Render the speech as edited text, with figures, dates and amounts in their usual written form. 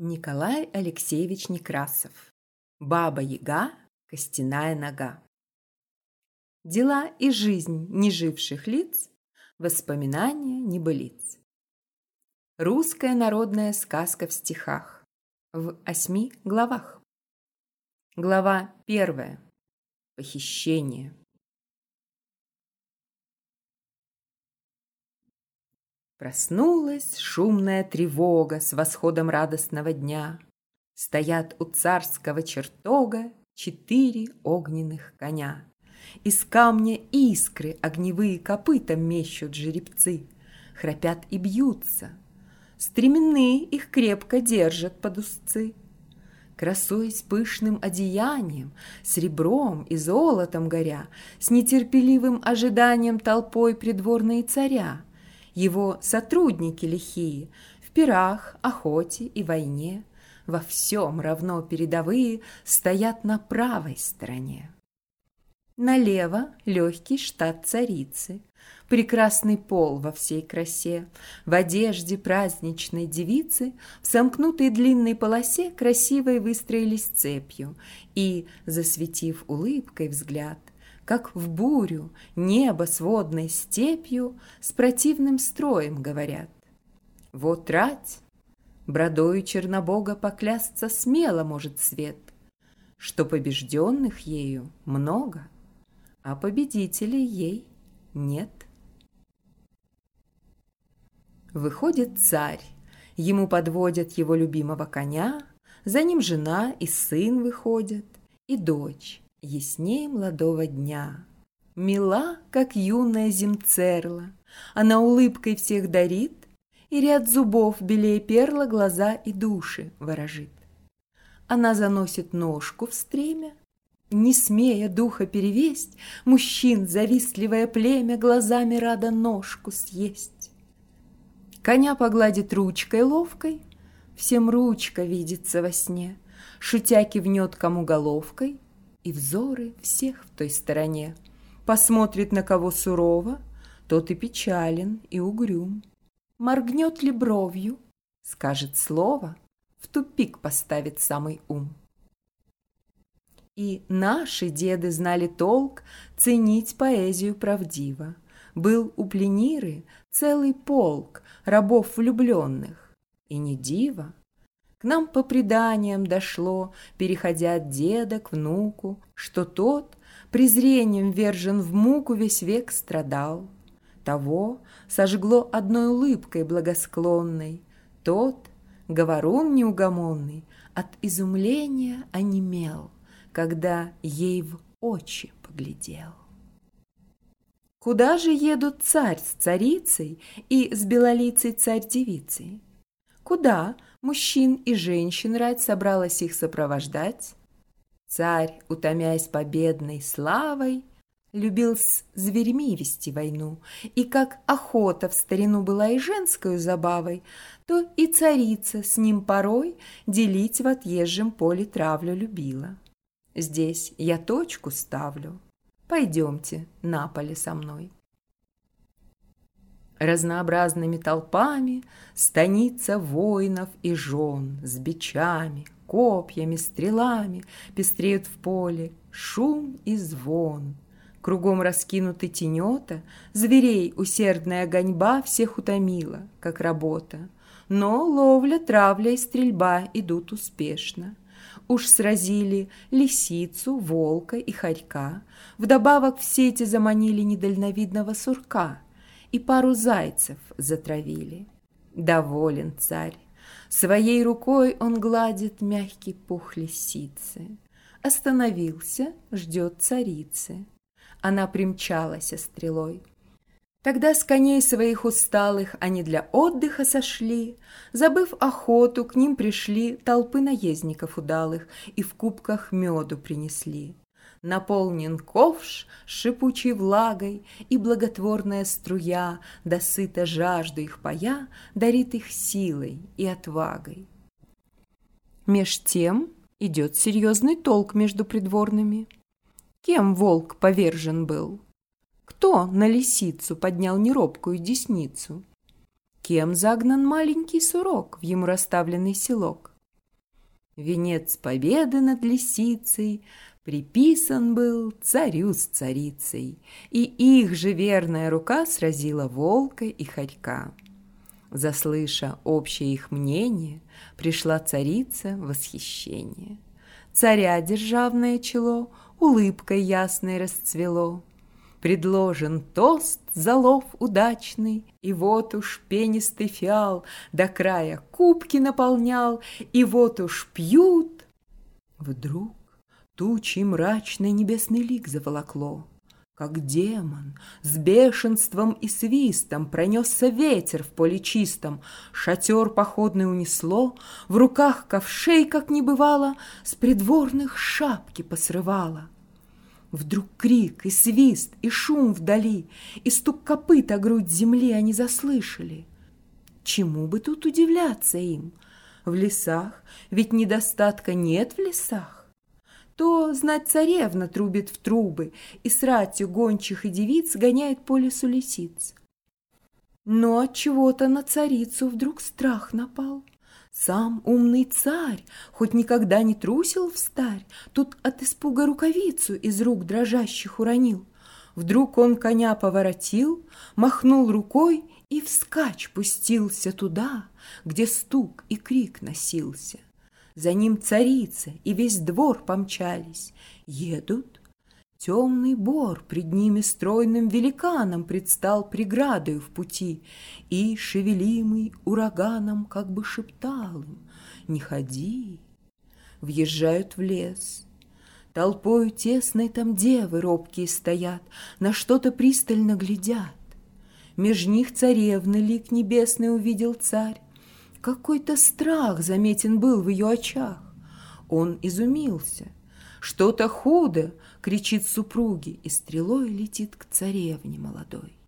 Николай Алексеевич Некрасов. Баба-Яга, костяная нога. Дела и жизнь неживших лиц, воспоминания небылиц. Русская народная сказка в стихах. В 8 главах. Глава 1. Похищение. Проснулась шумная тревога с восходом радостного дня. Стоят у царского чертога 4 огненных коня. Из камня искры огневые копытом мещут жеребцы, храпят и бьются. Стременные их крепко держат под узцы. Красуясь пышным одеянием, серебром и золотом горя, с нетерпеливым ожиданием толпой придворные царя, его сотрудники лихие, в пирах, охоте и войне, во всем равно передовые, стоят на правой стороне. Налево легкий штат царицы, прекрасный пол во всей красе, в одежде праздничной девицы, в сомкнутой длинной полосе красивой выстроились цепью и, засветив улыбкой взгляд, как в бурю небо с водной степью, с противным строем говорят: вот рать, бродою Чернобога поклясться смело может свет, что побежденных ею много, а победителей ей нет. Выходит царь, ему подводят его любимого коня, за ним жена и сын выходят, и дочь ясней молодого дня. Мила, как юная земцерла, она улыбкой всех дарит, и ряд зубов белее перла глаза и души ворожит. Она заносит ножку в стремя, не смея духа перевесть, мужчин завистливое племя глазами радо ножку съесть. Коня погладит ручкой ловкой, всем ручка видится во сне, шутя кивнет кому головкой, и взоры всех в той стороне. Посмотрит на кого сурово, тот и печален, и угрюм. Моргнет ли бровью, скажет слово, в тупик поставит самый ум. И наши деды знали толк ценить поэзию правдиво. Был у Плениры целый полк рабов влюбленных, и не диво. К нам по преданиям дошло, переходя от деда к внуку, что тот презрением вержен в муку весь век страдал. Того сожгло одной улыбкой благосклонной, тот, говорун неугомонный, от изумления онемел, когда ей в очи поглядел. Куда же едут царь с царицей и с белолицей царь-девицей? Куда мужчин и женщин рать собралась их сопровождать? Царь, утомясь победной славой, любил с зверьми вести войну, и как охота в старину была и женскою забавой, то и царица с ним порой делить в отъезжем поле травлю любила. Здесь я точку ставлю, пойдемте на поле со мной. Разнообразными толпами станица воинов и жен с бичами, копьями, стрелами пестреют в поле, шум и звон. Кругом раскинуты тенета, зверей усердная гоньба всех утомила, как работа. Но ловля, травля и стрельба идут успешно. Уж сразили лисицу, волка и хорька, вдобавок в сети заманили недальновидного сурка и пару зайцев затравили. Доволен царь. Своей рукой он гладит мягкий пух лисицы. Остановился, ждет царицы. Она примчалась стрелой. Тогда с коней своих усталых они для отдыха сошли, забыв охоту, к ним пришли толпы наездников удалых и в кубках меду принесли. Наполнен ковш шипучей влагой, и благотворная струя, досыта жажду их пая, дарит их силой и отвагой. Меж тем идет серьезный толк между придворными. Кем волк повержен был? Кто на лисицу поднял неробкую десницу? Кем загнан маленький сурок в ему расставленный селок? Венец победы над лисицей приписан был царю с царицей, и их же верная рука сразила волка и хорька. Заслыша общее их мнение, пришла царица в восхищение. Царя державное чело улыбкой ясной расцвело. Предложен тост залов удачный, и вот уж пенистый фиал до края кубки наполнял, и вот уж пьют. Вдруг тучей мрачный небесный лик заволокло. Как демон, с бешенством и свистом пронесся ветер в поле чистом, шатер походный унесло, в руках ковшей, как не бывало, с придворных шапки посрывало. Вдруг крик и свист, и шум вдали, и стук копыт о грудь земли они заслышали. Чему бы тут удивляться им? В лесах, ведь недостатка нет в лесах. То, знать, царевна трубит в трубы и с ратью гончих и девиц гоняет по лесу лисиц. Но от чего-то на царицу вдруг страх напал. Сам умный царь, хоть никогда не трусил встарь, тут от испуга рукавицу из рук дрожащих уронил. Вдруг он коня поворотил, махнул рукой и вскачь пустился туда, где стук и крик носился. За ним царица и весь двор помчались. Едут. Темный бор пред ними стройным великаном предстал преградою в пути и, шевелимый ураганом, как бы шептал им: «Не ходи». Въезжают в лес. Толпою тесной там девы робкие стоят, на что-то пристально глядят. Меж них царевны лик небесный увидел царь. Какой-то страх заметен был в ее очах. Он изумился. Что-то худо, кричит супруге, и стрелой летит к царевне молодой.